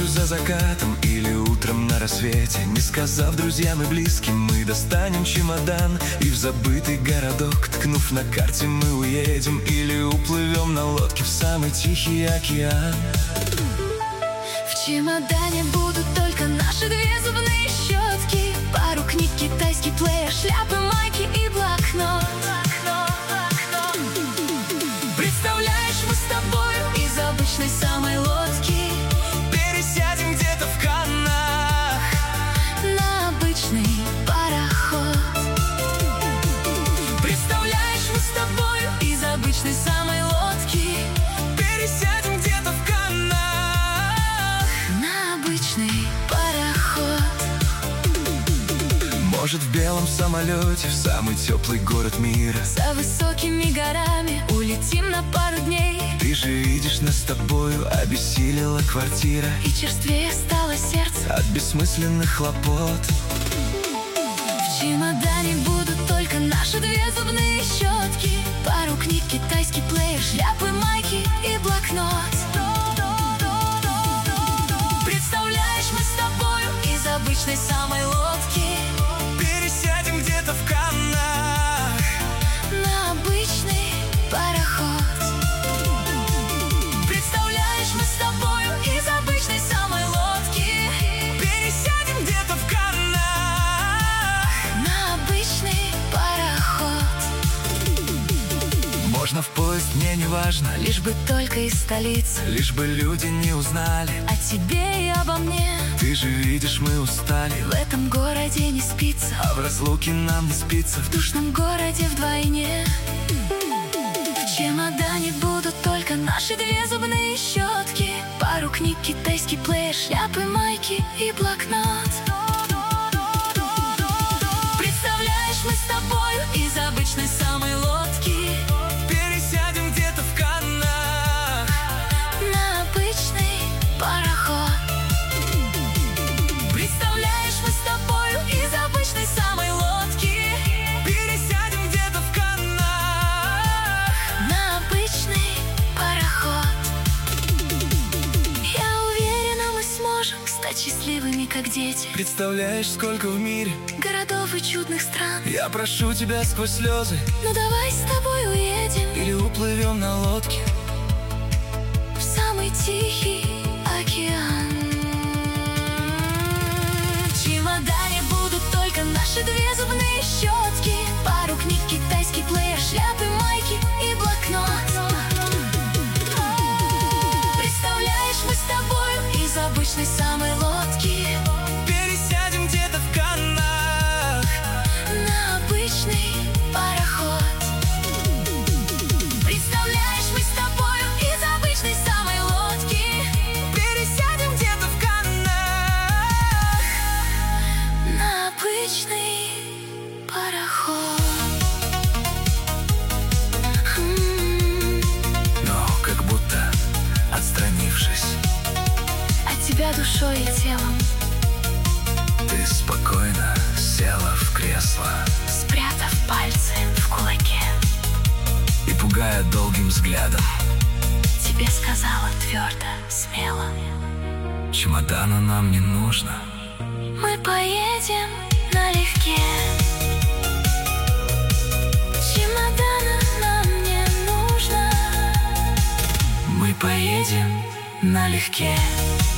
тобою за закатом или утром на рассвете. Не сказав друзьям и близким, мы достанем чемодан и в забытый городок, ткнув на карте, мы уедем или уплывем на лодке в самый тихий океан. В чемодане будут только наши две зубные щетки, пару книг, китайский плеер, шляпы, майки и блокнот. Представляешь, мы с тобою из обычной самой лодки пересядем где-то в Каннах на обычный пароход. Представляешь, мы с тобою из обычной самой лодки пересядем где-то в Каннах на обычный пароход. Может, в белом самолете в самый теплый город мира, За высокими горами улетим на пару дней. Ты же видишь, нас с тобою обессилила квартира, И черствее стало сердце от бессмысленных хлопот. В чемодане будут только наши две зубные щетки, пару книг, китайский плеер, шляпы, майки и блокнот. Представляешь, мы с тобою из обычной самой лодки пересядем где-то в Каннах на обычный пароход. Представляешь, мы с тобою из обычной самой лодки пересядем где-то в Каннах на обычный пароход. Можно в поезд, мне не важно, Лишь бы только из столицы, лишь бы люди не узнали о тебе и обо мне. Ты же видишь, мы устали, В этом городе не спится, а в разлуке нам не спится. в душном городе вдвойне. В чемодане будут только наши две зубные щетки, пару книг, китайский плеер, шляпы, майки и блокнот. Представляешь, мы с тобою из обычной самой лодки Пересядем где-то в Каннах на обычный пароход. Представляешь, мы с тобою из обычной самой лодки пересядем где-то в Каннах на обычный пароход. Я уверена, мы сможем стать счастливыми, как дети, Представляешь, сколько в мире городов и чудных стран. Я прошу тебя сквозь слезы, Ну давай с тобой уедем или уплывем на лодке в самый тихий океан. В чемодане будут только наши две зубные щетки, пару книг, китайский плеер, шляпы, майки и блокнот. Представляешь, мы с тобою из обычной самой лодки пересядем где-то в Каннах на обычный пароход. Представляешь, мы с тобою из обычной самой лодки пересядем где-то в Каннах на обычный пароход. Но как будто отстранившись, От тебя душой и телом, ты спокойно села в кресло спрятав пальцы в кулаке, и, пугая долгим взглядом, тебе сказала твердо, смело: чемодана нам не нужно. мы поедем налегке. Чемодана нам не нужно. Мы поедем налегке.